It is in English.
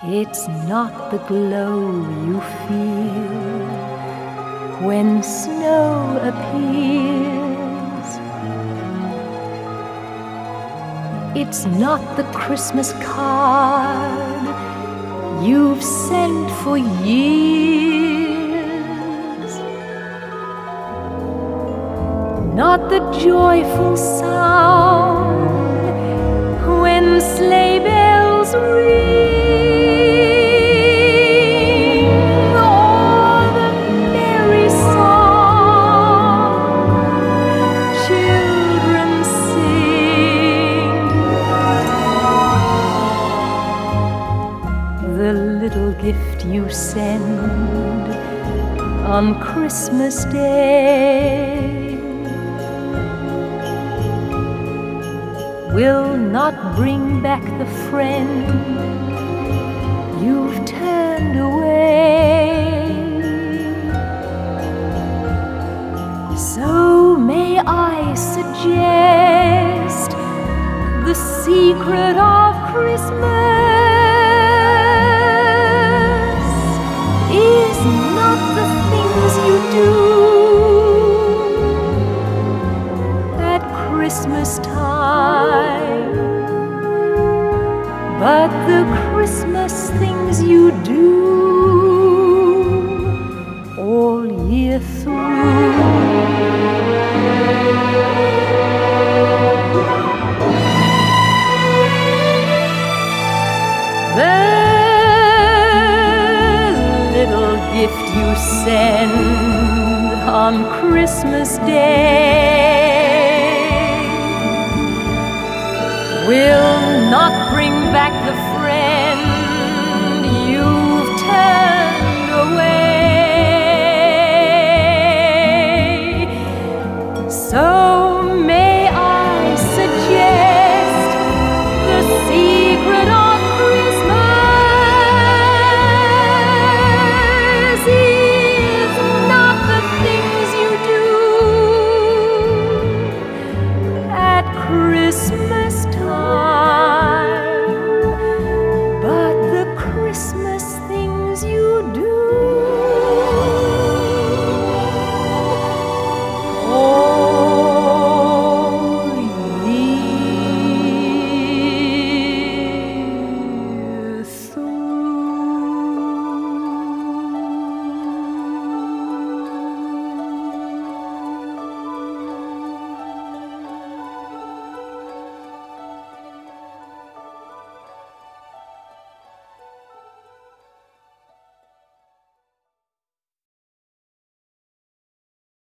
It's not the glow you feel when snow appears. It's not the Christmas card you've sent for years. Not the joyful sound when sleigh bells ring. The little gift you send on Christmas Day will not bring back the friend you've turned away. So may I suggest the secret of Christmas is not the things you do at Christmas time, but the Christmas things you do all year through. Gift you send on Christmas Day will not bring back the